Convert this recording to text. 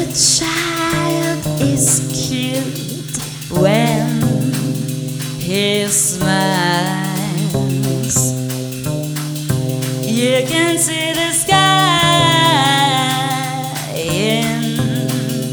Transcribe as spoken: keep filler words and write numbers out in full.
child is cute when he smiles. You can see the